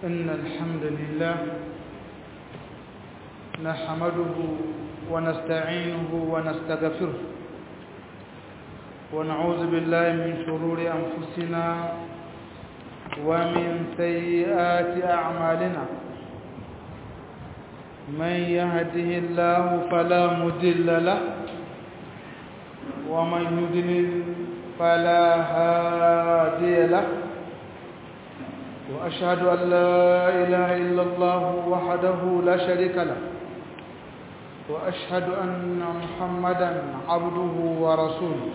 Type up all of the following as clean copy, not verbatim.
إن الحمد لله نحمده ونستعينه ونستغفره ونعوذ بالله من شرور أنفسنا ومن سيئات أعمالنا من يهده الله فلا مضل له ومن يضلل فلا هادي له وأشهد أن لا إله إلا الله وحده لا شريك له وأشهد أن محمدا عبده ورسوله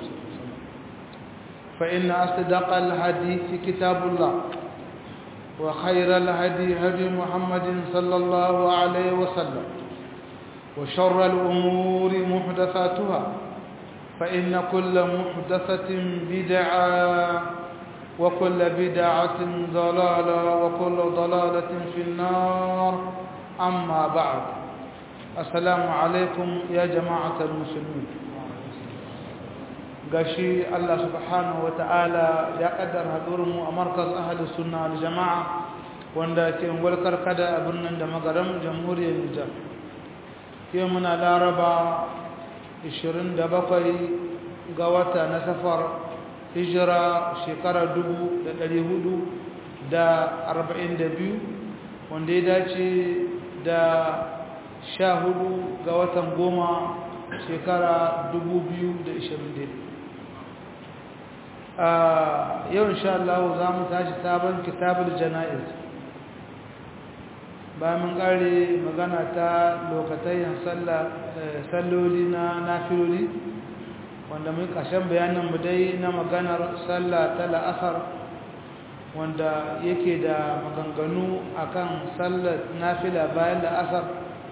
فإن أصدق الحديث كتاب الله وخير الهدي هدي محمد صلى الله عليه وسلم وشر الأمور محدثاتها فإن كل محدثة بدعة وكل بدعة ضلالة وكل ضلالة في النار أما بعد السلام عليكم يا جماعة المسلمين gashi Allah subhanahu wata'ala ya kaddara hadurinmu a markaz ahlus sunna wal jama'a wanda ke walkar kada a birnin da magaram jamhuriyar Nijar yau muna laraba 27 ga wata na safar hijira shekara 1442 wanda ya dace da 14 ga watan goma shekara 2020 yau insha Allah za mu tashi sabon kitabul jana'iz bayan mun kare magana ta lokacin salloli na nafiloli wanda mun kashin bayanin mu dai na maganar sallah ta la'asar wanda yake da maganganu akan sallar nafila bayan la'asar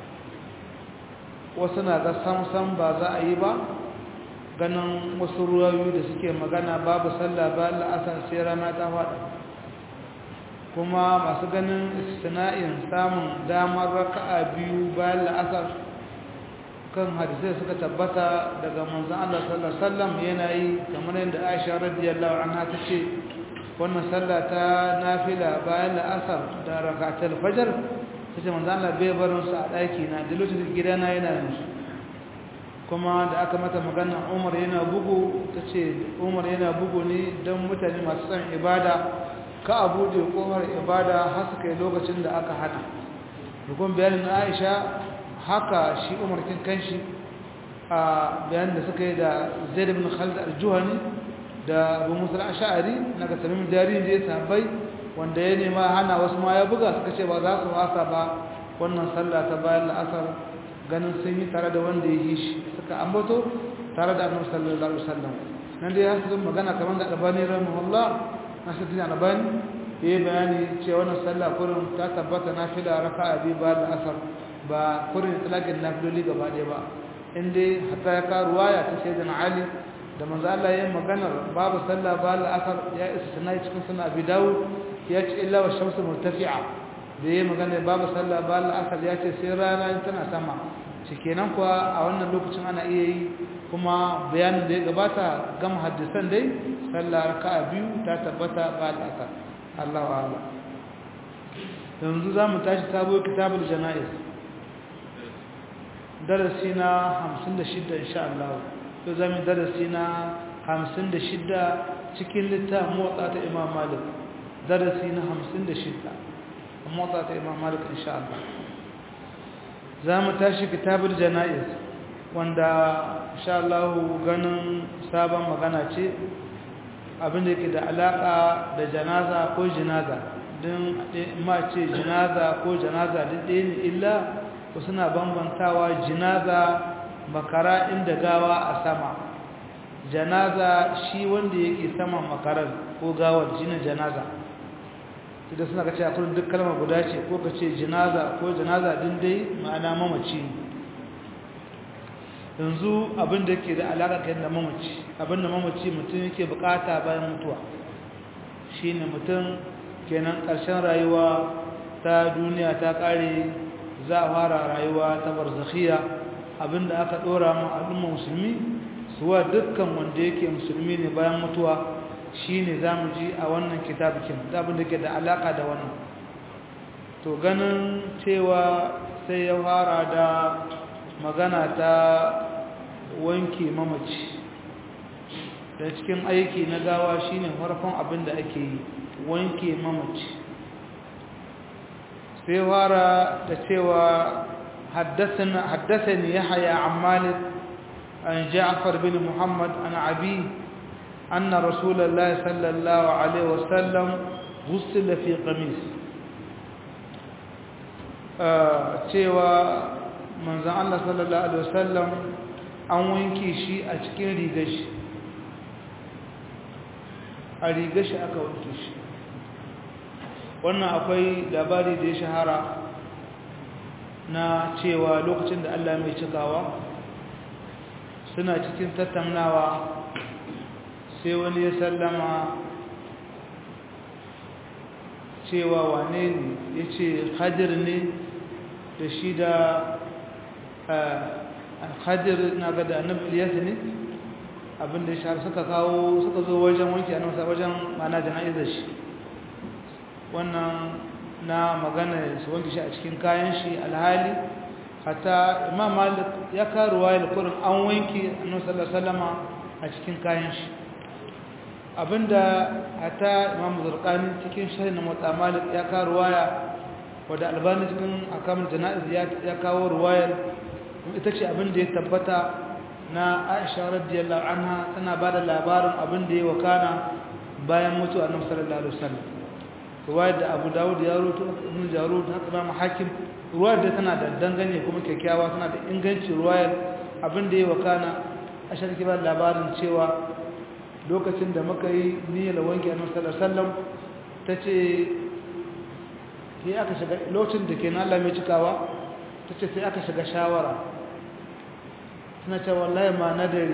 wasu na ga samsam ba za a yi ba ganin wasu ruwayoyi da suke magana babu sallah bayan la'asar sai rana ta faɗa kuma masu ganin istina'in samun damar raka'a biyu bayan la'asar kan hadisai suka tabbata daga manzon Allah sallallahu alaihi wasallam yana yi kamar yadda Aisha radiyallahu anha tace wannan sallah ta nafila bayan la'asar da rak'atul fajr tace manzon Allah bai barin su a daki na da lokacin gidana yana yin su kuma da aka mata magana Umar yana bugu tace Umar yana bugu ne dan mutane masu son ibada ka abude kofar ibada har su kai lokacin da aka hada dukkan bayanin Aisha haka shi Umar kin kanshi a bayan da suka yi da Zaid ibn Khalid al-Juhani da Abu Musa al-Ash'ari naga tamim jari da ya sabai wanda ya nema hana wasu ma ya buga suka ce ba za su wasa ba wannan sallah ta bayan la'asar ganin sun yi tare da wanda ya yi shi suka ambato tare da Annabi sallallahu alaihi wasallam nan dai ya su magana kamar da Albani rahimahullah Nasiruddin Albani yayi bayani cewa wannan sallah kullum ta tabbata nafila raka'a biyu bayan la'asar ba kurin talakin nafiloli gaba ɗaya ba inda hatta ya kawo ruwaya ta sayyidina Ali da manzo Allah ya yi maganar babu sallah ba al-asr ya istinai cikin sunan Abi Dawud ya ce illa wa shamsu murtafi'a da ya magana babu sallah ba al-asr ya ce sai rana tana sama shikenan kuwa a wannan lokacin ana iya yi kuma bayanin da ya gabata gama hadisan dai sallah raka'a biyu ta tabbata ba al-asr Allahu a'lam yanzu zamu tashi sabo kitabul janaiz darasi na 56 insha Allah to zamu darasi na 56 cikin littafin Muwatta ta Imam Malik darasi na 56 Muwatta ta Imam Malik insha Allah zamu tashi kitabul janaiz wanda insha Allah ganin sabon magana ce abin da yake da alaka da janaza ko jinaza din ma ce jinaza ko janaza din ne illa ko suna bambantawa jinaza makara inda gawa a sama janaza shi wanda yake saman makarar ko gawar jinin janaza idan suna kace a kullum duk kalmar guda ce ko kace jinaza ko janaza din dai ma'ana mamaci yanzu abin da yake da alaka kai da mamaci abin da mamaci mutum yake bukata bayan mutuwa shine mutum kenan karshen rayuwa ta duniya ta kare za a fara rayuwa ta barzakhiya abinda aka dora mu al'umma musulmi suwa dukkan wanda yake musulmi ne bayan mutuwa shine zamu ji a wannan kitabukin abin da ke da alaka da wannan to ganin cewa sai ya fara da magana ta wanke mamaci da cikin aiki na gawa shine farkon abin da ake yi wanke mamaci sai fara da cewa حدثني يحيى عن مالك عن جعفر بن محمد عن أبيه أن رسول الله صلى الله عليه وسلم غسل في قميص cewa manzon Allah sallallahu alaihi wasallam an wanke shi a cikin rigar shi a rigar shi aka wanke shi wannan akwai labari da ya shahara na cewa lokacin da Allah mai cikawa suna cikin tattaunawa sai wani ya sallama cewa wane ne ya ce hadir ne da shi da hadir na ga da annabi Ilyas ne abinda ya shahara suka zo wajen wanke a nasa wajen mana jana'izar shi wannan na magana su wanke shi a cikin kayan shi alhali hatta imam malik ya karuwa ya kurin an wanke annabi sallallahu alaihi wasallama a cikin kayan shi abinda hatta imam zurqani cikin sharh na mutsa malik ya karuwa ya wanda albani cikin akamul janaiz ya kawo ruwayar ita ce abinda ya tabbata na Aisha radiyallahu anha tana bada labarin abinda ya wakana bayan mutuwar annabi sallallahu alaihi wasallam ruwayar da Abu Dawud ya rawaito Ibn Jarud haka Imam Hakim ruwayar da tana da dangane kuma kyakkyawa tana da inganci ruwayar abinda ya wakana Aisha take ba labarin cewa lokacin da muka yi niyyar wanke annabi sallallahu alaihi wasallam tace sai aka shiga lokacin da kenan Allah mai cikawa tace sai aka shiga shawara tana cewa wallahi ma nadari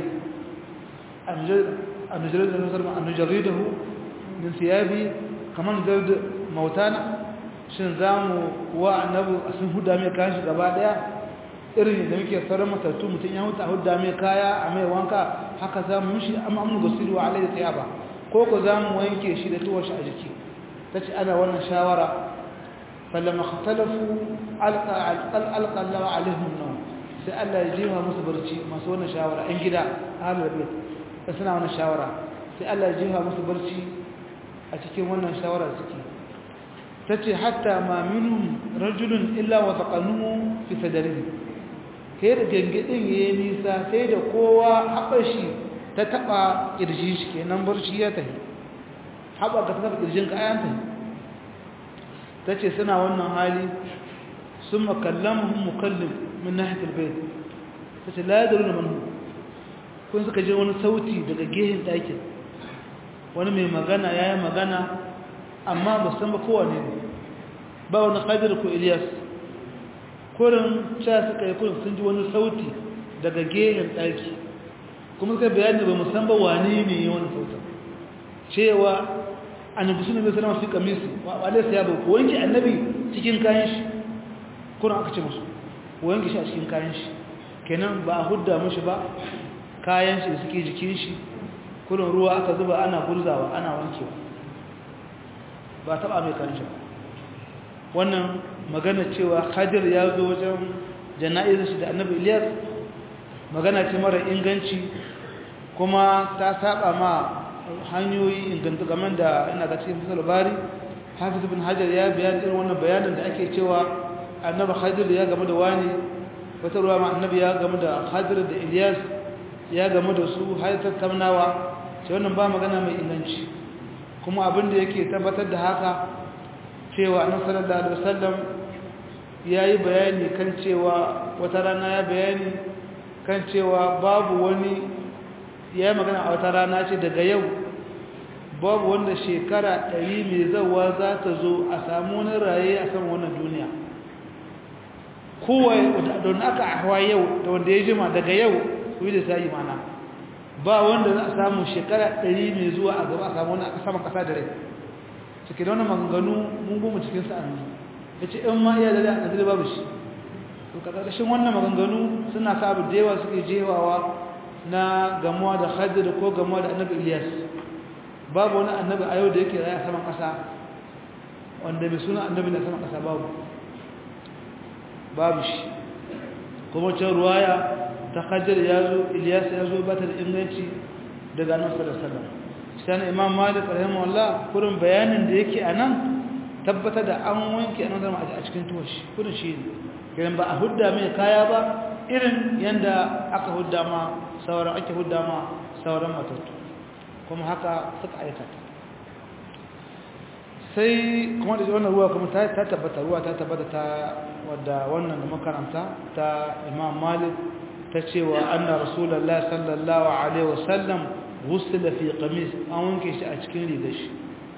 an jaridahu min thiyabi kaman da mautana shin zamu wa annabi sun huda mai kayan shi gaba daya irin da muke sauran matattu mutun ya huta huda mai kaya a mai wanka haka zamu mishi amma mun gasiru alai tiyaba ko ko zamu wanke shi da tuwar shi a jiki tace ana wannan shawara فلما اختلفوا ألقى الله عليهم النوم سأل يجيبها مصبرتي ما سونا شاورة إن كده أهل البيت فسنا وانا شاورة سأل يجيبها مصبرتي أتكي وانا شاورة أتكي تتي حتى ما منهم رجل إلا وثقنه في صدره كير جنجدين ينسى سيد قوة حقشي تتقى إرجيش كي نمبرشي يتهي حقا تتقى إرجينك آيانتهي ta ce suna wannan hali sun makallamuhun mukallim min nahitar bai ta ce layadaru na manu kun suka je wani sauti daga gehen ɗakin wani mai magana ya yi magana amma ba san ba kowane ne ba wani ƙadir ko Ilyas kurin ca suka yi kurin sun ji wani sauti daga gehen ɗaki kuma suka bayani ba musamman wane ne yi wani sautin cewa annabi sunan bai sallama fi kamisi wa alaysa ya ba wanki annabi cikin kayan shi kuna aka ce musu wanki shi a cikin kayan shi kenan ba a hudda mushi ba kayan shi suke jikin shi kullun ruwa aka zuba ana gurzawa ana wankewa ba taba mai kayan shi wannan magana cewa Khadir ya zo wajen jana'izar shi da annabi Ilyas magana ce mara inganci kuma ta saba ma hanyoyi inganta game da ina ga cikin fasal bari hafiz ibn hajar ya bayan irin wannan bayanin da ake cewa annabi Khadir ya game da wani wata ruwa ma annabi ya game da Khadir da Ilyas ya game da su har tattaunawa ce wannan ba magana mai inganci kuma abin da yake tabbatar da haka cewa annabi sallallahu alaihi wasallam yayi bayani kan cewa wata rana ya bayani kan cewa babu wani ya yi magana a wata rana ce daga yau babu wanda shekara 100 mai zawa za ta zo a samu wani raye a saman wannan duniya kowai don aka hawa yau da wanda ya jima daga yau kuyi da sa'i mana ba wanda za a samu shekara 100 mai zuwa a gaba a samu wani saman kasa da rai cikin wani maganganu mun goma cikin sa'annu ya ce in ma iya da a ƙasar babu shi to ƙarƙashin wannan maganganu suna sa abu da yawa suke jewawa na gamuwa da Khadir ko gamuwa da annabi Ilyas babu wani annabi a yau da yake raya saman ƙasa wanda mai suna annabi na sama ƙasa babu shi kuma can ruwaya ta hajjar ya zo Ilyas ya zo ba ta da inganci daga nan sallallahu alaihi wasallam sai Imam Malik rahimahullah kurin bayanin da yake anan tabbata da an wanke annabi a cikin tuwashi kurin shi ne kiran ba a hudda mai kaya ba irin yanda aka hudda ma sauran matattu kuma haka suka aikata sai kuma da wannan ruwa kuma ta tabbata ta wadda wannan da makaranta ta Imam Malik ta cewa anna Rasulullah sallallahu alaihi wasallam ghusila fi qamis an wanke shi a cikin rigar shi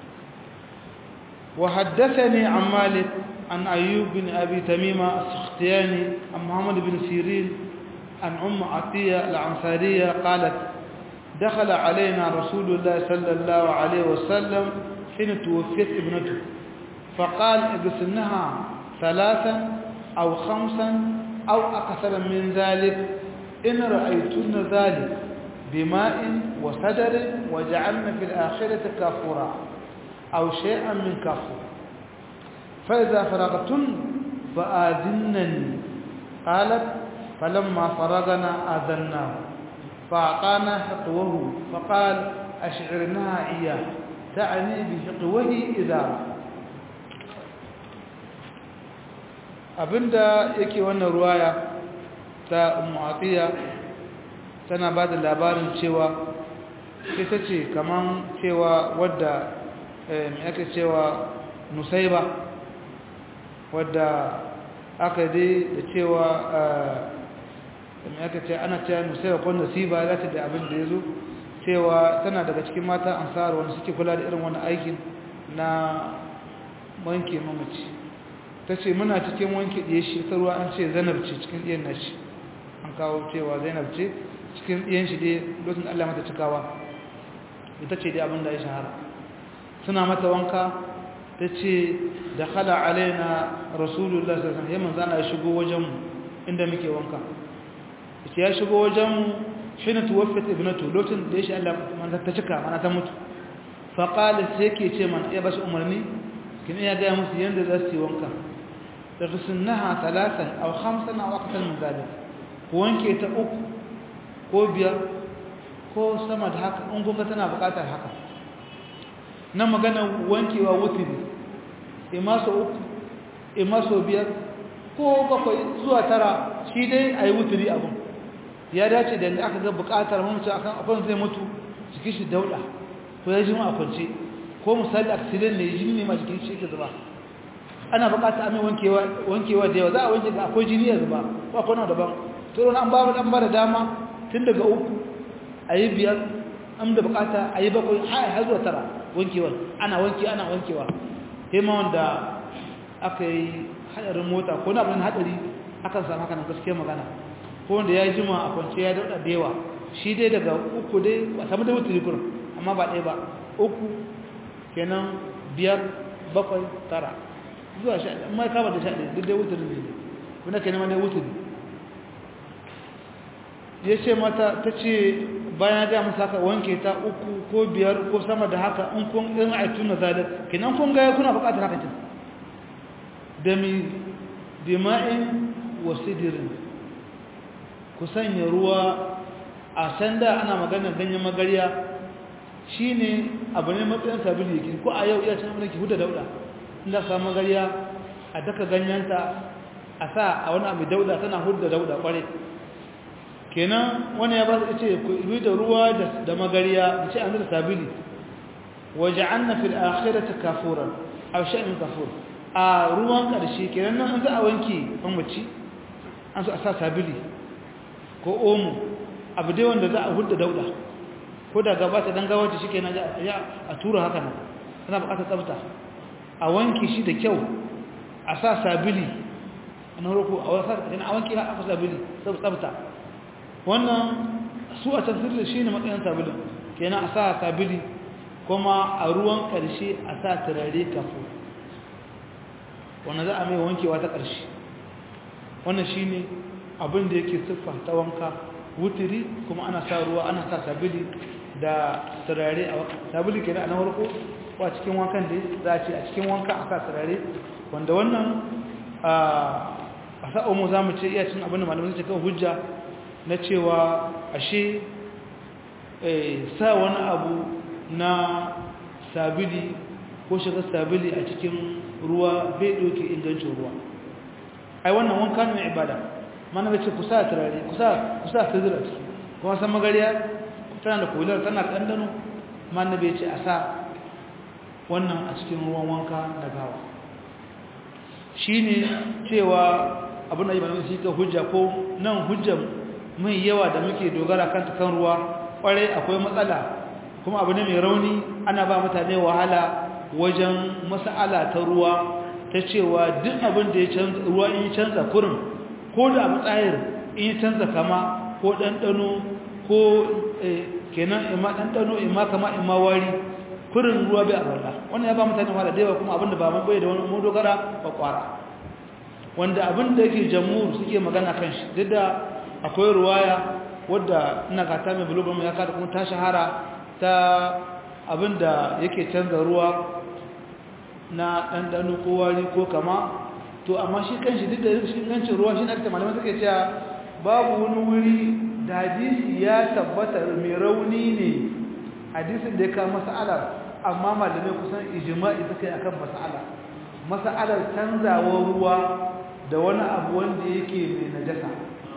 wa haddathani an Malik an Ayyub bin Abi Tamima as-Sakhtiyani an Muhammad bin Sirin an Atiyya al-Ansariyya qalat دخل علينا رسول الله صلى الله عليه وسلم حين توفيت ابنته فقال اغسلنها 3 أو 5 أو أكثر من ذلك إن رأيتن ذلك بماء وسدر وجعلنا في الآخرة كافورا أو شيئا من كافور فإذا فرغتن فآذنني قالت فلما فرغنا آذناه فأعطانا حقوه فقال أشعرناها إياه تعني بحقوه إذا abinda yake wannan ruwaya ta Atiyya tana ba da labarin cewa ita ce kaman cewa wadda ake cewa Nusaiba wadda aka dai da cewa aka ce ana cewa Nusaiba ko Nasiba za ta da abin da ya zo cewa tana daga cikin mata ansar wanda suke kula da irin wani aikin na wanke mamaci ta ce muna cikin wanke ɗaya shi ta ruwa an ce Zainab ce cikin ɗiyan nashi an kawo cewa Zainab ce cikin ɗiyan shi dai lokacin da Allah mata cikawa ita ce dai abin da ya shahara suna mata wanka ta ce da khala alaina rasulullah sallallahu alaihi wasallam manzo Allah ya shigo wajenmu inda muke wanka yace ya shigo wajenmu shine tuwaffat ibnatu lokacin da ya shi Allah manzo ta cika mana ta mutu fa qala sai yake ce man ya bashi umarni kin ya ga musu yanda za su yi wanka taghsilnaha 3 aw 5 aw akthar min zalik ko wanke ta 3 ko 5 ko sama da haka in gonga tana bukatar haka nan magana wankewa wutiri ima so 3 ima so 5 ko 7 zuwa 9 shi dai ayi wutiri abun ya dace da aka ga bukatar mun ci akan abun zai mutu cikin shi dauda ko ya jima a kwance ko misali accident ne jini ne ma cikin shi ke zuba ana bukatar amin wankewa da yawa za a wanke ga akwai jini ya zuba ko akwai na daban to an ba da dama tun daga 3 ayi 5 an da bukata ayi 7 har zuwa 9 wankewa ana wankewa sai ma wanda aka yi hadarin mota ko na abin hadari akan samu haka nan gaskiya magana ko wanda ya jima a kwance ya dauda da yawa shi dai daga 3 dai ba samu da wuturi kurin amma ba ɗaya ba 3 kenan 5 7 9 zuwa 11 amma ka ba da 11 duk dai wuturi ne kuna kenan ma dai wuturi ya ce mata ta ce bayan ga musu haka wanke ta 3 ko 5 ko sama da haka in kun in aituna zalik kinan kun ga kuna buƙatar haka tin dami dima'in wa sidrin ku sanya ruwa a sanda ana magana ganyen magariya shine abu ne matsayin sabili yake ko a yau iya cin abin ki huda dauda inda ka magariya a daka ganyenta a sa a wani abu dauda tana huda dauda kware kenan wani ya ba su ce ku yi da ruwa da magariya da ce an da sabili waja'anna fil akhirati kafuran aw shay'in kafur a ruwan karshe kenan nan an za a wanke an mace an so a sa sabili ko omo abu dai wanda za a hudda dauda ko da gaba ta dan gawace shikenan ya a tura haka nan ana buƙatar tsafta a wanke shi da kyau a sa sabili an roko a wasa kenan a wanke a sabili tsafta wannan su a tafsirin shi ne matsayin sabulin kenan a sa sabili kuma a ruwan ƙarshe a sa turare kafo wannan za a mai wankewa ta ƙarshe wannan shi ne abin da yake siffa ta wanka wutiri kuma ana sa ruwa ana sa sabili da turare a sabili kenan a na farko ko a cikin wankan da za a ce a cikin wanka a sa turare wanda wannan a sa'omu za mu ce iya cin abin da malamai suke kan hujja na cewa ashe sa wani abu na sabili ko shiga sabili a cikin ruwa bai ɗauke ingancin ruwa ai wannan wanka ne ibada mana bai ce ku sa turare ku sa fizira ciki kuma san magariya tana da kolar tana da ɗanɗano mana bai ce a sa wannan a cikin ruwan wanka na gawa shi ne cewa abin da yi malamai shi ka hujja ko nan hujjar mai yawa da muke dogara kan kan ruwa kwarai akwai matsala kuma abu ne mai rauni ana ba mutane wahala wajen mas'ala ta ruwa ta cewa duk abin da ya canza ruwa in ya canza kurin ko da abu tsayir in ya canza kama ko ɗanɗano ko kenan ima ɗanɗano ima kama ima wari kurin ruwa bai arwala wannan ya ba mutane wahala da yawa kuma abin da ba mun bai da wani mu dogara ba kwara wanda abin da yake jamhur suke magana kan shi duk da akwai ruwaya wadda ina gata mai bulubin ya kada kuma ta shahara ta abinda yake canza ruwa na ɗanɗano ko wari ko kama to amma shi kan shi duk da shi gancin ruwa shi na ake malamai suke cewa babu wani wuri da hadisi ya tabbata mai rauni ne hadisin da ya kawo mas'alar amma malamai kusan ijima'i suka yi akan mas'alar canzawar ruwa da wani abu wanda yake mai najasa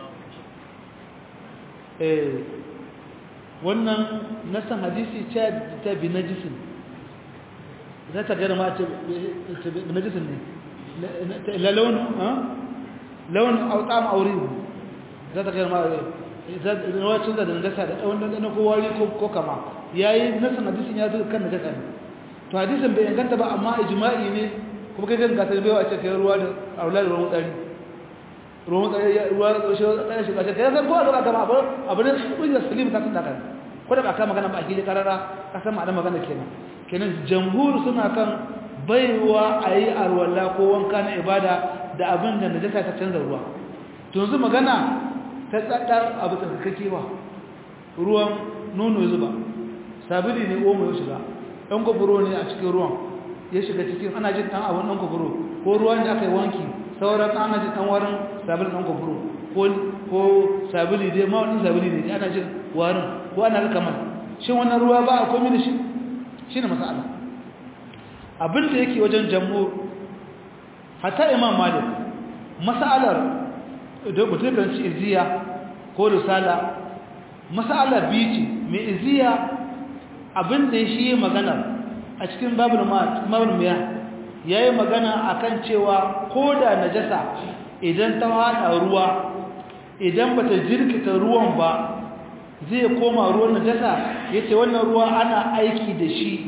wannan nasan hadisi ta bi najisin za ta gana ma ce bi najisin ne la launin autam aure za ta gana ma rawacin da najasa da ɗan ko wari ko kama ya yi nasan hadisin ya zo kan najasa ne to hadisin bai inganta ba amma ijma'i ne kuma kai kan gasar baiwa a cikin ruwa da aula da ruwan tsari ruwan tsari shiga ce kai san ko a gaba kama abu ne kujiyar salim ta sun dakan ko da ba ka magana ba a gili karara kasan ma'ana magana kenan jamhur suna kan baiwa a yi arwala ko wanka na ibada da abin da najasa ta canza ruwa to yanzu magana ta tsadar abu tsarkakewa ruwan nono zuba sabili ne omo ya shiga ɗan gwaburo ne a cikin ruwan ya shiga cikin ana jin ɗan abin ɗan gwaburo ko ruwan da aka yi wanki sauran ana jin ɗan warin sabili ɗan gwaburo ko sabili dai ma wani sabili ne ana jin warin ko ana rika man shin wannan ruwa ba a komi da shi shi ne masala abin da yake wajen jamhur hatta imam malik masalar da mutum kan ci iziya ko risala masala biyu ce mai iziya abin da shi magana a cikin babul miya ya yi magana a kan cewa ko da najasa idan ta haɗa ruwa idan ba ta jirkita ruwan ba zai koma ruwan najasa ya ce wannan ruwa ana aiki da shi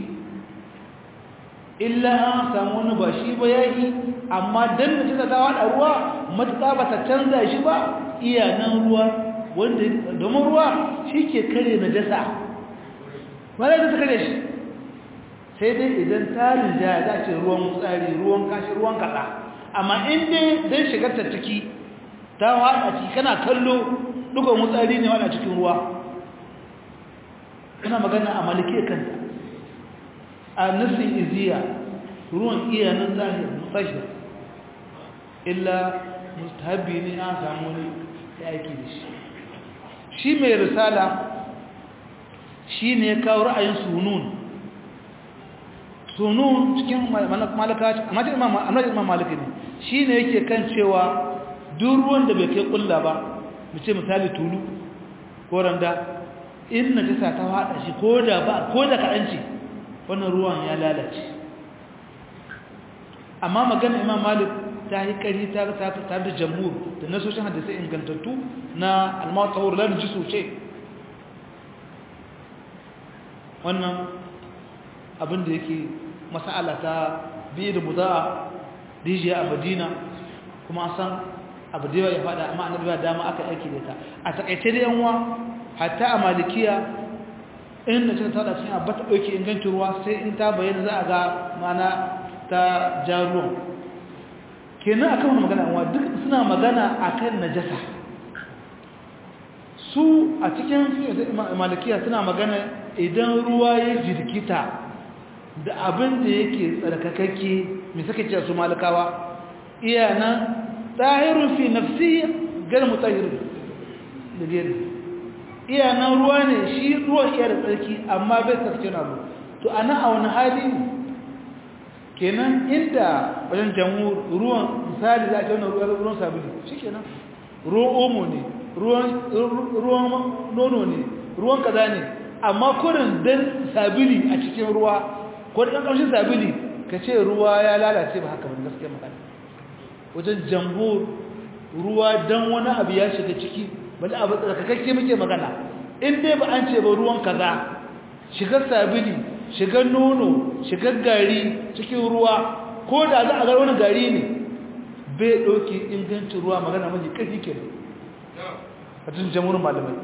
illa an samu wani ba shi ba ya yi amma don najasa ta haɗa ruwa matuƙa ba ta canza shi ba iya nan ruwa wanda domin ruwa shi ke kare najasa ba zai ta kare shi sai dai idan tarin jaya za ce ruwan tsari ruwan kashi ruwan kaɗa amma inda zai shigar ta ciki ta haɗa ciki kana kallo ɗugon wutsari ne wani cikin ruwa kuna magana a malike kanta a nasin iziya ruwan iya nan zahir mutashir illa mustahabi ne an samu ne ya aiki da shi mai risala shi ne ya kawo ra'ayin sunun cikin malaka amma imam maliki ne shi ne yake kan cewa duk ruwan da bai kai kulla ba mu ce misali tulu ko randa in najasa ta hada shi ko da kaɗan ce wannan ruwan ya lalace amma magana imam malik ta yi ƙari ta da jamhur da nasoshin hadisai ingantattu na almawatawar lalji sosai wannan abin da yake masala ta biyu da buza'a rijiya a madina kuma san abu da ya faɗa amma annabi ba dama aka aiki da ta a takaice da yanwa hatta a malikiya in da ta da cikin abba ta ɗauke ingancin ruwa sai in ta bayyana za a ga mana ta ja ruwan kenan akan wani magana yanwa duk suna magana akan najasa su a cikin malikiya suna magana idan ruwa ya jirkita da abin da yake tsarkakakke mai suka ce su malikawa iya nan tahirun fi nafsi gar mutahirun da gari iya nan ruwa ne shi ruwan iya da tsarki amma bai tsarki na abu to ana a wani hali kenan inda wajen jamhur ruwan misali za a ce ruwan sabili shi kenan ruwan omo ne ruwan nono ne ruwan kaza ne amma kurin dan sabili a cikin ruwa ko dan kamshin sabili ka ce ruwa ya lalace ba haka ba gaskiya magana wajen jamhur ruwa dan wani abu ya shiga ciki wani abu tsarkakakke muke magana in dai ba an ce ba ruwan kaza shigar sabili shigar nono shigar gari cikin ruwa ko da za a ga wani gari ne bai ɗauki ingancin ruwa magana mai ƙarfi ke a cikin jamhurin malamai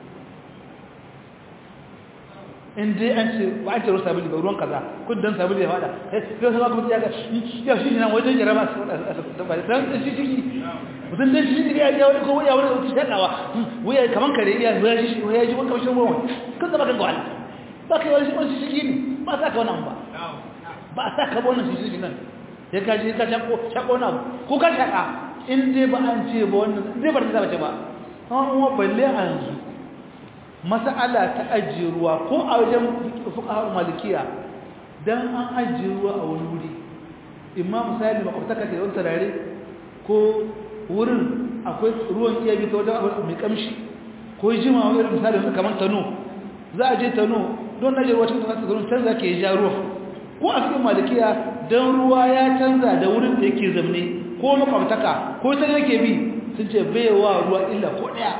in dai an ce ba an ce ruwan sabili ba ruwan kaza kudin sabili ya fada sai sama kuma ya ga ya shi nan wajen jira ba su da dan shi ciki mutum dan shi ya ya wani ko ya wani shakawa waya kaman kare ya ji wani kamshin ruwan kan zama kan gwal ba kai wani shi ne ba sa ka wannan ba sa ka wannan shi nan ya kaji ka shako na ko ka shaka in dai ba an ce ba wannan dai ba ta ce ba amma balle a yanzu mas'ala ta ajiye ruwa ko a wajen fuqaha malikiya dan an ajiye ruwa a wani wuri imma misali makwabtaka da wani tarare ko wurin akwai ruwan iya bi ta wajen mai kamshi ko jima wani misali kamar tano za a je tano don naje ruwa cikin tsaron canza ke ja ruwa ko a cikin malikiya dan ruwa ya canza da wurin da yake zamne ko makwabtaka ko ta yake bi sun ce baiwa ruwa illa ko daya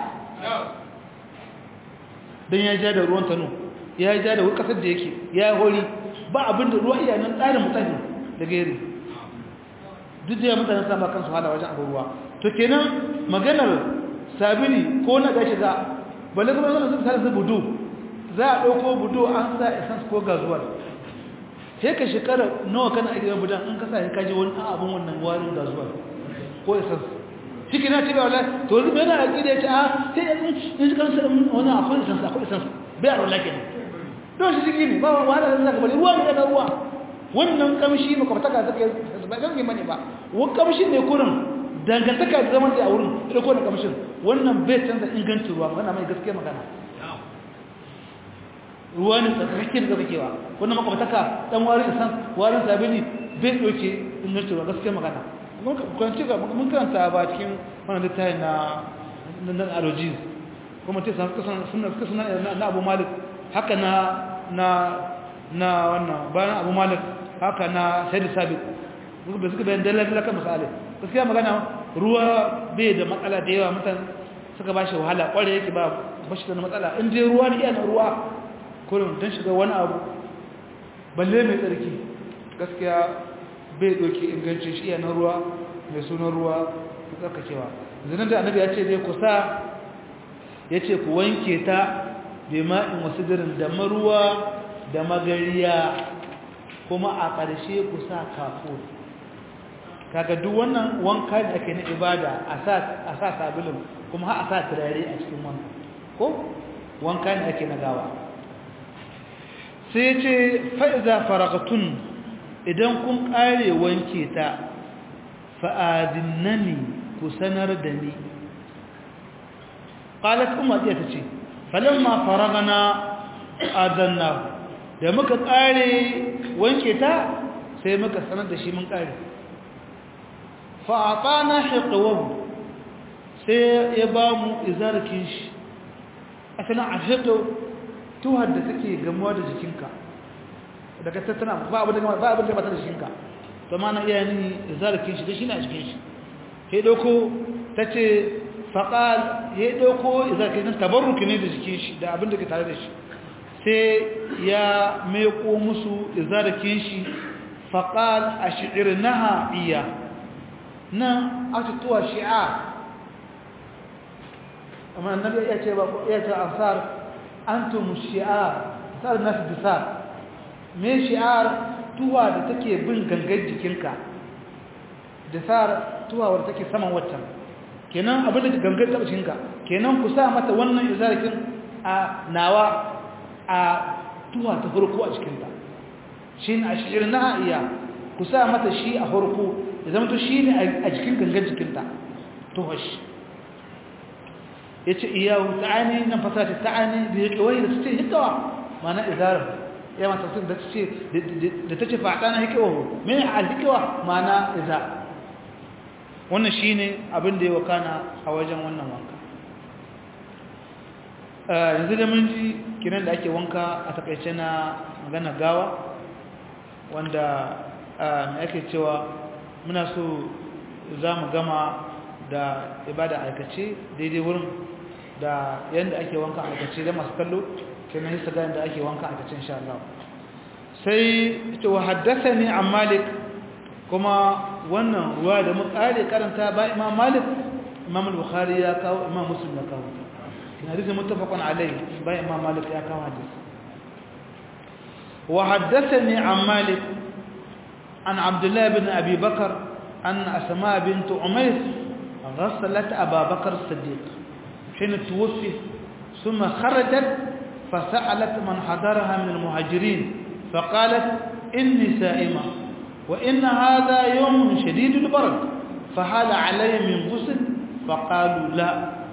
dan ya ja da ruwan tano ya ja da kasar da yake ya hori ba abin da ruwa iya nan tsarin mutane da gairi duk da mutane sama kansu hala wajen abu ruwa to kenan maganar sabili ko na gashi ga balle kuma zan tsara budu za a dauko budu an sa essence ko gazuwar sai ka shekara nawa kana aiki da budan in ka sa ka ji wani abun wannan warin gazuwar ko essence ciki na ce ba wala to yanzu bai na aiki da ya ce a sai in shi kansa wani akwai essence bai a rola kenan don shi ciki ne ba wahala da zaka bari ruwa ne da ruwa wannan kamshi makwabtaka take ba gangan bane ba wani kamshi ne kurin dangantaka da zaman da a wurin da ko da kamshin wannan bai canza ingancin ruwa magana mai gaskiya magana ruwa ne tsakakken da zakewa wannan makwabtaka dan warin san warin sabili bai doke ingancin ruwa gaskiya magana mun kwanci ga mun karanta ba cikin wannan littafin na alogies kuma ce suna na Abu Malik haka na wannan bayan Abu Malik haka na Sayyid Sabiq da suka bayan dalilin kan misali gaskiya magana ruwa bai da matsala da yawa mutan suka bashi wahala kware yake ba bashi da matsala in dai ruwa ne yana ruwa kullum dan shiga wani abu balle mai tsarki gaskiya bai doki ingancin shi yana ruwa mai sunan ruwa tsarkakewa zinan da annabi ya ce dai kusa yace ku wanke ta bima'in wasidirin da maruwa da magariya kuma a ƙarshe ku sa kafur kaga duk wannan wanka da ake na ibada a sa sabulun kuma har a sa turare a cikin wanka ko wanka da ake na gawa sai ce fa'iza faragatun idan kun ƙare wanke ta fa'adinnani ku sanar da ni qalat umma ta ce falamma faragana adanna da muka ƙare wanke ta sai muka sanar da shi mun ƙare fa'atana hiqwahu sai ya ba mu izarkin shi asana ashiqu tuhar da take gamuwa da jikinka daga tattana ba abin da ba ta da jikinka to mana iya ni izarkin shi da shi na jikin shi sai dauko tace faqal ya dauko izarkin tabarruki ne da jikin shi da abin da ke tare da shi sai ya meko musu izarkin shi faqal ash'irnaha iya na atuwa shi'a amma annabi ya ce ba ya ce ansar antum shi'ar sar nas bisar me shi'ar tuwa da take bin gangar jikinka da sar tuwa wadda take saman waccan kenan abin da gangar ta jikinka kenan ku sa mata wannan izarakin a nawa a tuwa ta farko a cikinta shi ne ash'ir na iya ku sa mata shi a farko ya zama to shi ne a jikin gangan jikinta to hoshi yace iyahu ta'ani nan fasata ta'ani da yake wai da su ce hikawa mana izarar ya mata tun da tace da tace fadana hikawa me al hikawa mana izar wannan shine abin da ya wakana a wajen wannan wanka yanzu da mun ji kiran da ake wanka a takaice na magana gawa wanda me ake cewa muna so za mu gama da ibada aikace daidai wurin da yanda ake wanka aikace da masu kallo kenan hisa ga yanda ake wanka aikace insha Allah sai ita wa haddathani an Malik kuma wannan ruwa da mu kare karanta ba Imam Malik Imam al-Bukhari ya kawo Imam Muslim ya kawo hadisi muttafaqun alayhi ba Imam Malik ya kawo hadisi wa haddathani an Malik an Abdullah ibn Abi Bakr an Asma bint Umays غسلت أبا بكر الصديق حين توفي ثم خرجت فسألت من حضرها من المهاجرين فقالت إني سائمة وإن هذا يوم شديد البرد فهل علي من غسل فقالوا لا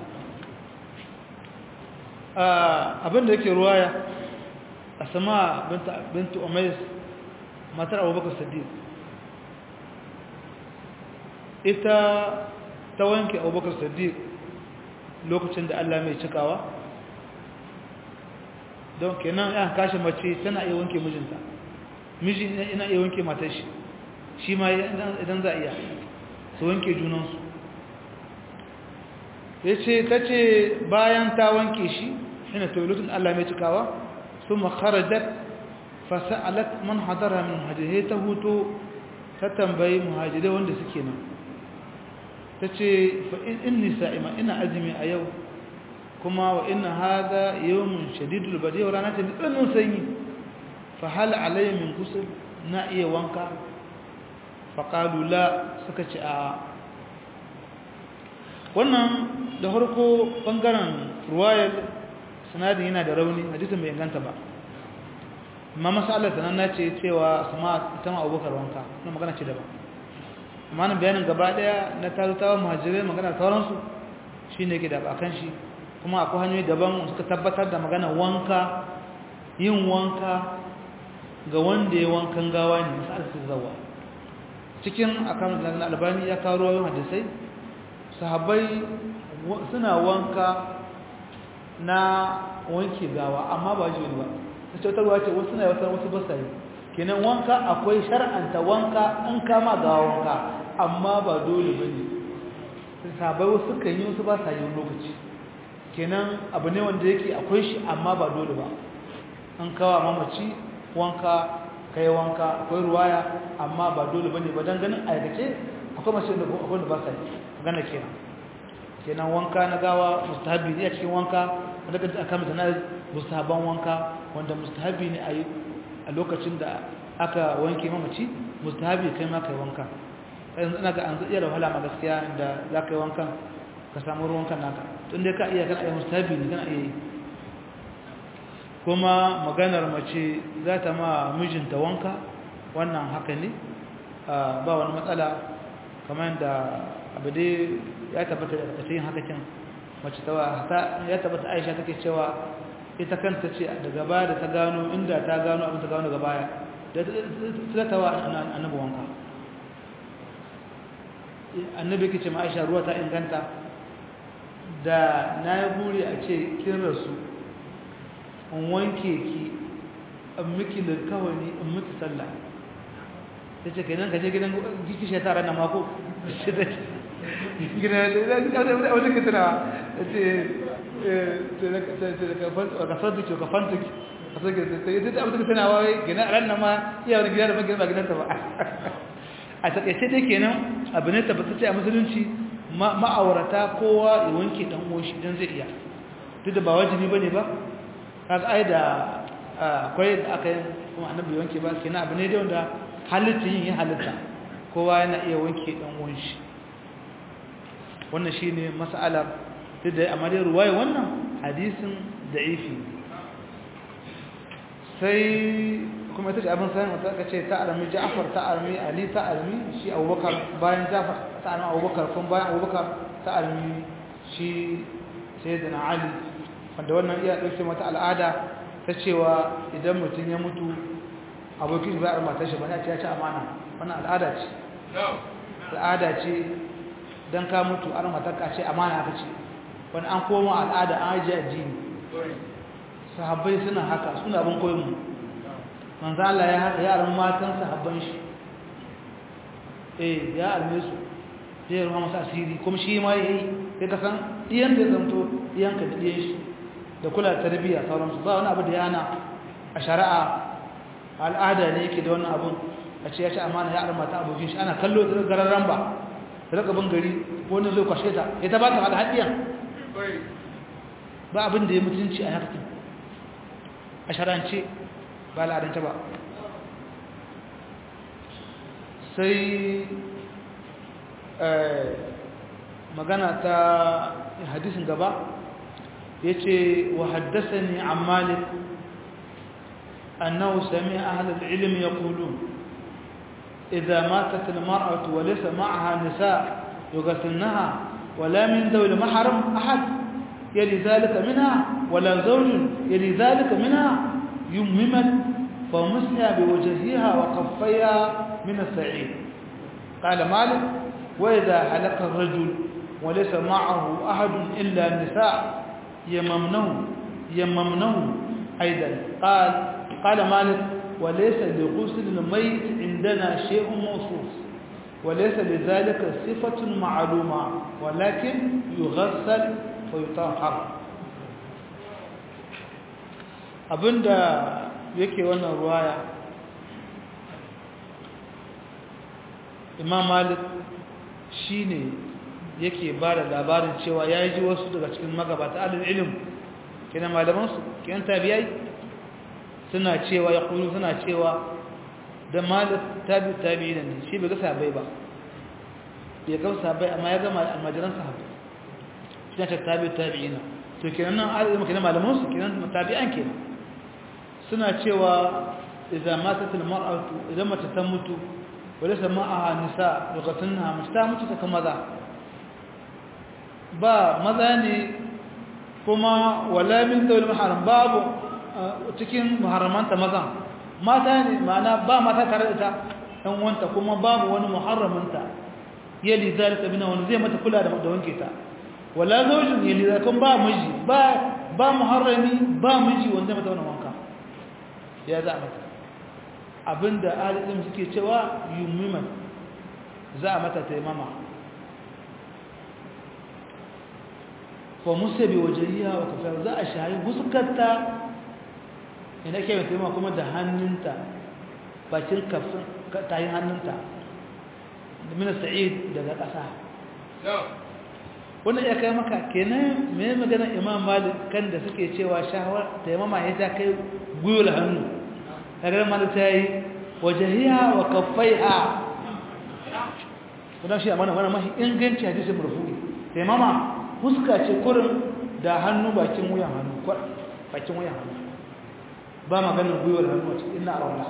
abin da yake ruwaya Asma bint Umays matar Abu Bakar Siddiq ita ta wanke Abubakar Siddiq lokacin da Allah mai cikawa don kenan ya kashe mace tana iya wanke mijinta miji ina iya wanke matar shi shi ma idan za iya su wanke junansu yace tace bayan ta wanke shi ina lokacin Allah mai cikawa thumma kharajat fasa'alat man hadara min hadihi ta hutu ta tambayi muhajirai wanda suke nan tace fa inni sa'ima ina azumi a yau kuma wa inna hadha yawmun shadidul badi wa rana ta tsananin sanyi fa hal alayya min ghusl na iya wanka fa qalu la suka ce a wannan da harko bangaren ruwayar sanadin yana da rauni hadisin bai inganta ba amma masalar da nan nace cewa sama ita ma Abubakar wanka na magana ce daban amma nan bayanin gaba daya na tarutawa muhajirai magana sauransu shine yake da bakan shi kuma akwai hanyoyi daban suka tabbatar da magana wanka yin wanka ga wanda ya wankan gawa ne misal su zawa cikin akan da Albani ya kawo rawayoyin hadisai sahabbai suna wanka na wanke gawa amma ba shi ba sai ta ruwa ce wasu na wasu ba sai kenan wanka akwai shar'anta wanka in kama gawa wanka amma ba dole bane sahabbai wasu kan yi wasu ba sa yin lokaci kenan abu ne wanda yake akwai shi amma ba dole ba an kawo mamaci wanka kai wanka akwai ruwaya amma ba dole bane ba dan ganin aikace akwai mace da akwai da ba sa yi gana kenan wanka na gawa mustahabi ne a cikin wanka wanda kaje aka mata na mustahaban wanka wanda mustahabi ne a lokacin da aka wanke mamaci mustahabi kai ma kai wanka yanzu ina ga an iya da wahala ma gaskiya inda za ka yi wankan ka samu ruwan kan naka tun dai ka iya kana iya mustahabi ne kana iya yi kuma maganar mace za ta ma mijinta wanka wannan haka ne ba wani matsala kamar da abu dai ya tabbata da cikin haka kin mace ta ya tabbata Aisha take cewa ita kanta ce daga baya da ta gano inda ta gano abin ta gano daga baya da ta tawa annabi wanka annabi yake ce ma Aisha ruwa ta inganta da na yi buri a ce kin rasu in wanke ki in miki lirkawani in miki sallah ta ce kenan ka je gidan giki shekara na mako gidan da wajen ka tunawa ta ce ka fantuki ka fantuki a soke ta yi ta abubuwa tunawa wai gina a ranar ma iya wani gida da magina ba gidanta ba a takaice dai kenan abu ne tabbatacce a musulunci ma'aurata kowa ya wanke dan uwanshi dan zai iya duk da ba wajibi bane ba kaga ai da akwai da aka yi kuma annabi wanke ba kenan abu ne da wanda halitta yin halitta kowa yana iya wanke dan uwanshi wannan shine mas'alar duk da amma dai ruwaya wannan hadisin da'ifi sai kuma ita ce abin sanin wata ka ce ta armi Ja'far ta armi Ali ta armi shi Abubakar bayan Ja'far ta armi Abubakar kuma bayan Abubakar ta armi shi Sayyidina Ali wanda wannan iya dauke mata al'ada ta cewa idan mutum ya mutu abokin ba a matar shi ba ya ce amana wannan al'ada ce al'ada ce dan ka mutu an matar ka ce amana ka ce wani an koma al'ada an ajiye addini sahabbai suna haka suna abin koyon mu manzo Allah ya haka yaran matan sahabban shi ya alme su zai ruwa masa asiri kuma shi ma yayi sai ka san iyan da zanto iyan ka diye shi da kula da tarbiyya sauransu ba wani abu da yana a shari'a al'ada ne yake da wannan abun a ce ya ci amana ya arma ta abokin shi ana kallo da gararran ba da raka bin gari wani zai kwashe ta ya ta ba ta alhadiyan ba abin da ya mutunci a haka a sharance ba al'adance ba sai magana ta hadisin gaba ya ce wa haddasa ni an malik annahu sami ahalar ilimi ya kulu إذا ماتت المرأة وليس معها نساء يغسلنها ولا من ذوي المحرم أحد يلي ذلك منها ولا زوج يلي ذلك منها يممت فمسها بوجهها وقفيها من السعيد قال مالك وإذا حلق الرجل وليس معه أحد إلا النساء يممنه أيضا قال مالك وليس لغسل الميت عندنا شيء موصوف وليس لذلك صفة معلومة ولكن يغسل ويطهر abinda yake wannan ruwaya Imam Malik shine yake ba da labarin cewa ya ji wasu daga cikin magabata alil ilm kenan malaman su kenan tabi'ai suna cewa ya kulu suna cewa da Malik tabi'i ne shi bai ga sahabbai ba bai ga sahabbai amma ya ga almajiran sahabbai shi ne tabi'ina to kenan nan alilm kenan malaman su kenan tabi'an kenan suna cewa idza matat almar'atu idan mace ta mutu wala sama'aha nisa yuqatilnaha mace ta mutu ta kuma ba maza ne kuma wala min dawil mahram babu cikin muharramanta maza mata ne ma'ana ba mata tare da ta dan wanta kuma babu wani muharramanta yali zalika bina wani zai mata kula da wanke ta wala zawjin yali zalika ba miji ba muharrami ba miji wanda mata wannan wanka ya za mata abinda alim suke cewa yumiman za mata taimama fa musabi wajhiha wa kafa za a shayi huskarta ina ke taimama kuma da hannunta bakin kafin tayin hannunta min sa'id daga ƙasa wannan ya kai maka kenan me magana Imam Malik kan da suke cewa shahawar taimama ya ta kai guyul hannu kaga Malik tayi wajhiha wa kaffaiha kuma shi amana wannan mahi inganci hadisi marfu'i taimama fuska ce kurin da hannu bakin wuyan hannu bakin wuyan hannu ba maganar guyul hannu ce inna arwala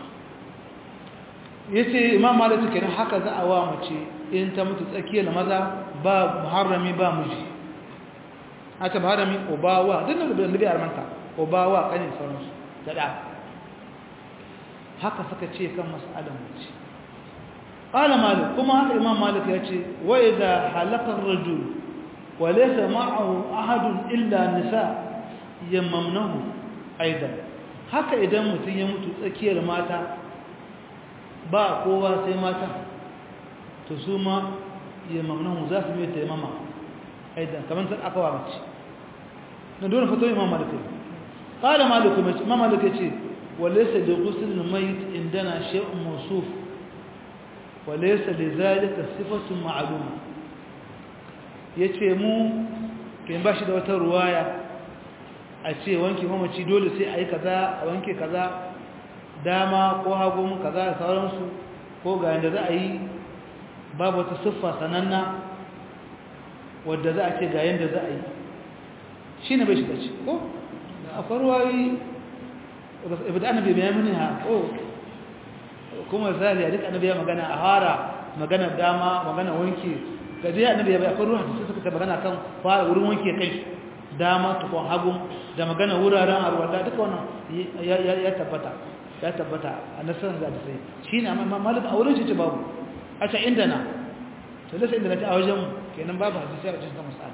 yace Imam Malik kenan haka za a wa mace in ta mutu tsakiyar maza ba muharrami ba miji aka muharrami ubawa dinnan da nabi armanta ubawa kanin sauransu da haka suka ce kan mas'alan mace qala Malik kuma haka Imam Malik yace wa idha halaka ar-rajul wa laysa ma'ahu ahad illa nisa yamamnahu aidan haka idan mutun ya mutu tsakiyar mata ba kowa sai mata to su ma yamamnahu za su mai taimama aidan kamar sai aka wa mace na dole fito Imam Malik qala Malik Imam Malik yace walaysa li ghusl al-mayt indana shay'un mawsuf walaysa li zalika sifatun ma'luma yace mu kin bashi da wata ruwaya a ce wanke mamaci dole sai ayi kaza a wanke kaza dama ko hagu kaza da sauransu ko ga yanda za a yi babu wata siffa sananna wadda za a ce ga yanda za a yi shi ne bai shiga ci ko akwai ruwayi ibada annabi bai mini ha kuma zali duk annabi ya magana a hara magana dama magana wanke gaje annabi ya bai akwai ruwan da suka magana kan fara wurin wanke kai dama tukun hagu da magana wuraren arwalla duka wannan ya tabbata a nasarar da sai shine amma malik a wurin shi ce babu a ce inda na to da sai inda ta a wajen kenan babu hadisi a cikin masala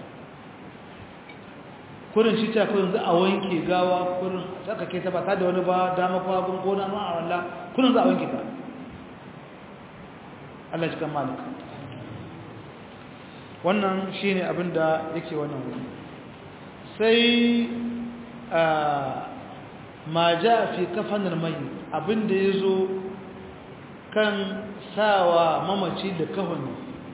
kurin shi ta kurin za a wanke gawa kurin saka ke ta ba ta da wani ba dama ko hagu ko na ma arwalla kurin za a wanke ta Allah shi kan malik wannan shine abinda yake wannan wuri sai ma ja fi kafanar mai abinda yazo kan sawa mamaci da kafani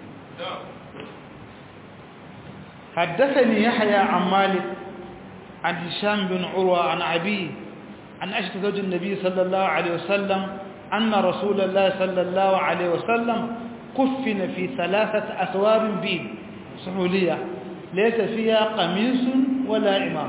حدثني يحيى عن مالك عن هشام بن عروة عن أبيه عن عائشة زوج النبي صلى الله عليه وسلم أن رسول الله صلى الله عليه وسلم كفن في 3 أثواب بيض سحولية ليس فيها قميص ولا إمام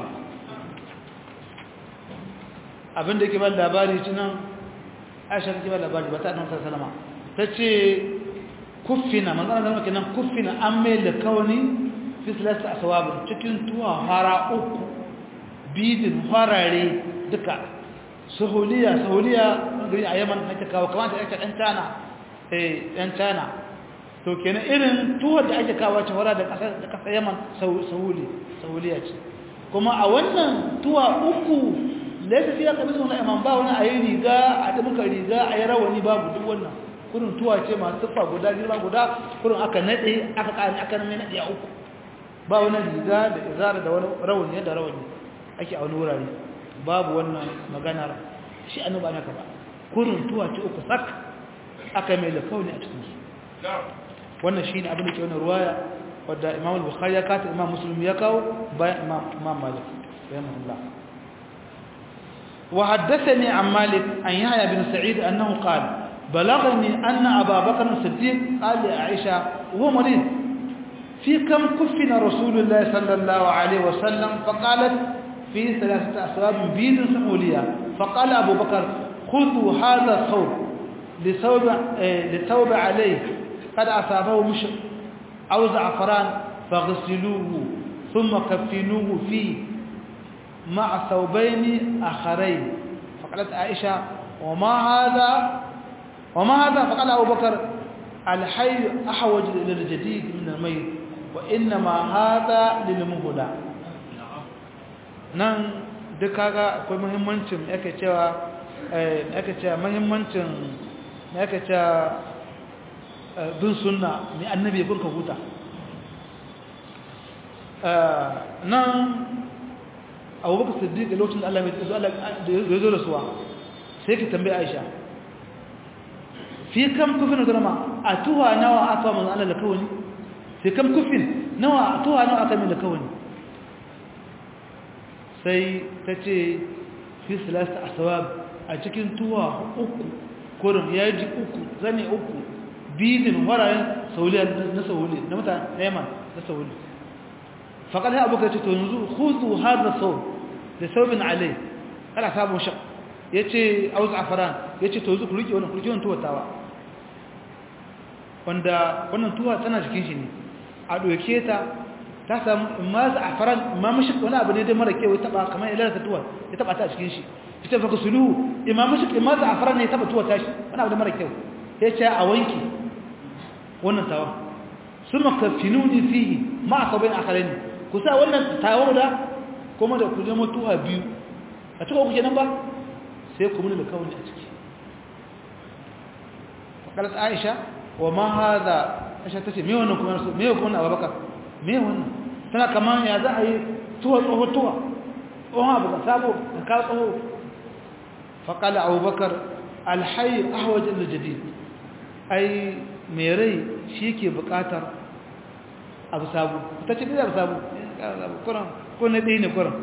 abin da ke ba labari tunan Aisha ke ba labari ba ta annabi sallallahu alaihi wasallam tace kuffina manzon Allah kenan kuffina an mai da kawani fi 3 aswab cikin tuwa hara uku bidin harare duka suhuliya gari a Yaman ake kawo kamar da ake dan tana to kenan irin tuwar da ake kawo ta hora da kasar Yaman sahuliya ce kuma a wannan tuwa uku laifin fiye kamar suna imam ba wani a yi riga a ɗamuka riga a yi rawani babu duk wannan kurin tuwa ce masu tuffa guda girma guda kurin aka naɗe aka ƙari aka name naɗe a uku ba wani riga da izara da wani rawani da rawani ake a wani wurare babu wannan maganar shi annuba na ba kurin tuwa ce uku sak aka mai lafauni a cikinsu wannan shi ne abin da ke wani ruwaya wadda imam al-bukhari ya kata imam muslim ya kawo bayan imam malik rahimahullah وحدثني عن مالك عن يحيى بن سعيد أنه قال بلغني أن أبا بكر الصديق قال لعائشة وهو مريض في كم كفن رسول الله صلى الله عليه وسلم فقالت في 3 أثواب بيض سحولية فقال أبو بكر خذوا هذا الثوب لثوب عليه قد أصابه مشق أو زعفران فاغسلوه ثم كفنوه فيه مع ثوبين آخرين فقالت عائشة وما هذا فقال أبو بكر الحي أحوج إلى الجديد من الميت وإنما هذا للمهدى nan duk kaga akwai muhimmancin yake cewa muhimmancin yake cewa bin sunna ne annabi ya kunka huta nan abubakar siddiq da lokacin da Allah ya zo da suwa sai ki tambaye Aisha fi kam kufin zama a tuwa nawa aka manzo Allah da kawani fi kam kufin nawa tuwa nawa aka min da kawani sai tace fi 3 aswab a cikin tuwa uku kurin yaji uku zane uku bidin warayen sauliya na sauli na mutane Yaman na sauli faqad abubakar ce to yanzu khuzu hadha sawl da saubin alai ana samun shak yace aus afran yace to zu ku rike wannan tuwatawa wanda wannan tuwa tana cikin shi ne a doke ta samu imma afran imma mashik wani abu ne dai mara kewa taba kamar ilar ta tuwa ya taba ta cikin shi ita fa kusulu imma mashik imma afran ne taba tuwa ta shi wani abu da mara kewa yace a wanki wannan tawa summa kafinuni fihi ma sabain akharin kusa wannan tawo da kuma da ku je mutuwa biyu a cikin uku kenan ba sai ku mun da kawai a ciki faqalat Aisha wa ma hada Aisha tace me wannan kuma so me wannan Abubakar me wannan tana kaman ya za a yi tuwa abu ka sabo ka tsoho faqala Abubakar alhayy ahwaj ila jadid ai me rai shike bukatar abu sabo tace da abu sabo Quran ko na dai ne Quran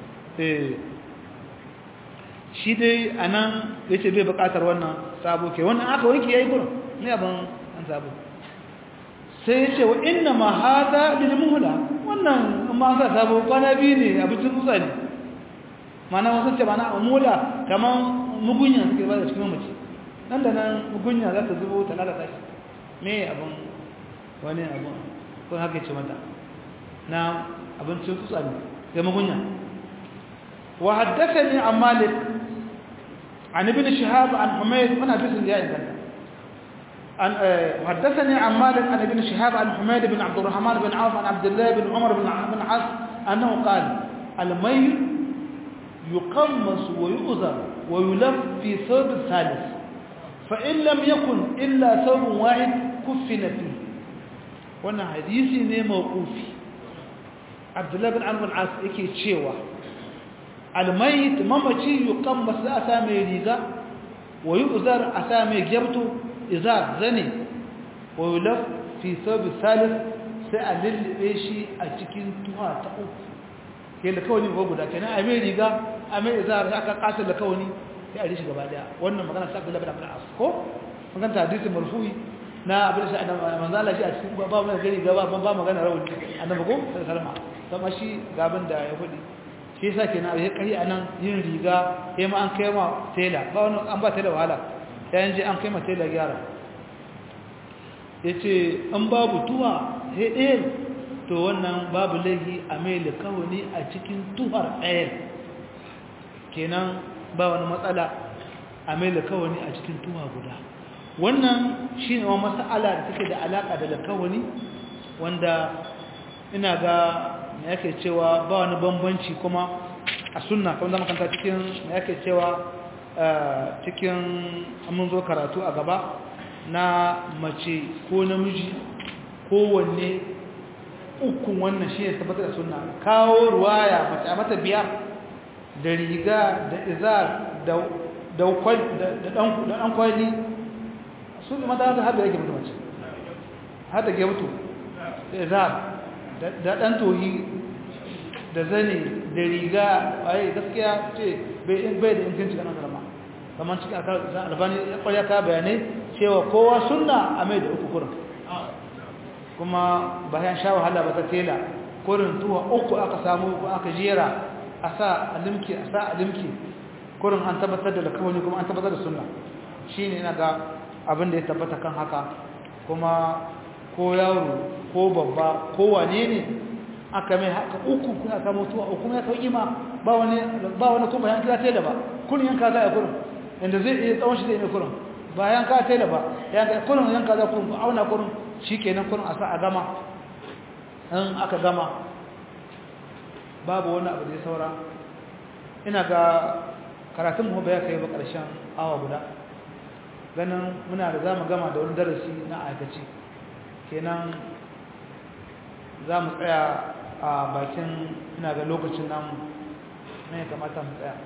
shi dai anan yace bai bukatar wannan sabo ke wannan aka wanke yayi Quran ne abin an sabo sai yace wa inna ma hada lil muhla wannan amma aka sabo kwana biyu ne abincin tsutsa ne mana wasu ce mana amula kaman mugunya suke ba da cikin mamaci nan da nan mugunya za ta zubo ta lalata shi me abun wani abun ko haka ce mata na abincin tsutsa ne ga mugunya wa haddathani an malik an ibn shihab an humayd wana bisin da ya inganta an haddathani an malik an ibn shihab an humayd ibn abd الرحمن بن عوف عن عبد الله بن عمر بن عاص انه قال الميت يقمص ويؤذر ويلف في ثوب الثالث فإن لم يكن إلا ثوب واحد كفن فيه وانا حديثي ne mawqufi Abdullah bin Amr bin As yake cewa almayit mamaci yuqammas asame riga wa yu'zar asame gyabtu izar zane wa yulaf fi thawb thalith sai a lillibe shi a cikin tuha ta uku ke da kawani ko guda kenan a mai riga a mai izar aka kasar da kawani sai a rishi gaba daya wannan magana ta Abdullah bin Amr bin As ko magana hadisi marfu'i na abin da manzo Allah shi a cikin babu mai gari gaba ba magana rawani annabi ko sallama kuma shi gaban da ya fudi shi yasa kenan a kai anan yin riga sai ma an kai ma tela ba wani an ba tela wahala sai an je an kai ma tela gyara yace an babu tuwa sai ɗaya to wannan babu laihi a mai likawani a cikin tuhar ɗaya kenan ba wani matsala a mai likawani a cikin tuwa guda wannan shi ne wani matsala da take da alaƙa da likawani wanda ina ga me yake cewa ba wani bambanci kuma a sunna kuma zama kanta cikin me yake cewa cikin mun zo karatu a gaba na mace ko namiji kowanne ukun wannan shi ne tabbatar da sunna kawo ruwaya mace a mata biyar da riga da izar da dan kwali su ne mata da haɗa yake mutu mace haɗa ke mutu da izar da ɗan tohi da zane da riga waye gaskiya ce bai da inganci ga nan zama kamar cikin albani ya kwarya ka bayanai cewa kowa sunna a mai da uku kurin kuma bayan sha wahala ba ta tela kurin tuwa uku aka samu ko aka jera a sa alimki kurin an tabbatar da lakawani kuma an tabbatar da sunna shi ne na ga abin da ya tabbata kan haka kuma ko yaro ko babba ko wane ne aka mai haka uku kuna samu tuwa uku ya sauki ma ba wani kuma yan kira tela ba kun yanka za a kurin inda zai iya tsawon shi zai ne kurin ba yanka tela ba kurin yanka za kurin auna kurin shi kenan kurin a sa a gama in aka gama babu wani abu da ya saura ina ga karatun mu ba ya kai ba ƙarshen awa guda ganin muna da za mu gama da wani darasi na aikaci kenan za mu tsaya a bakin ina ga lokacin namu na ya kamata mu tsaya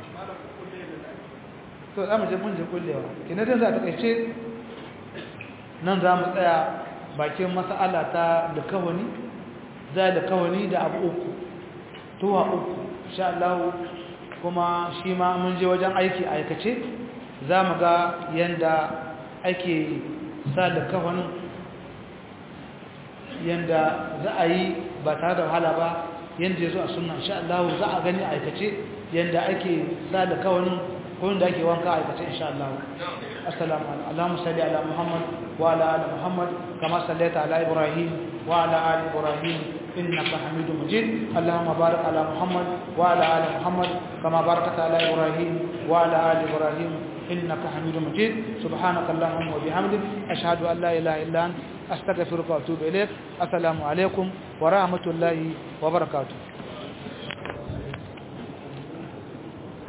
to za mu je mun je kullewa kenan zai za ta kaice nan za mu tsaya bakin mas'ala ta da kawani za da kawani da abu uku tuwa uku insha Allah kuma shi ma mun je wajen aiki aikace za mu ga yanda ake sa da kawanin yanda za a yi ba tare da wahala ba yanda ya zo a sunna insha Allah za a gani aikace yanda ake sa da kawanin ko yanda ake wanka aikace insha Allah assalamu alaikum Allahumma salli ala Muhammad wa ala ali Muhammad kama sallaita ala Ibrahim wa ala ali Ibrahim إنك حميد مجيد اللهم بارك على محمد وعلى آل محمد كما باركت على إبراهيم وعلى آل إبراهيم إنك حميد مجيد سبحانك اللهم وبحمدك أشهد أن لا إله إلا أنت أستغفرك وأتوب إليك السلام عليكم ورحمة الله وبركاته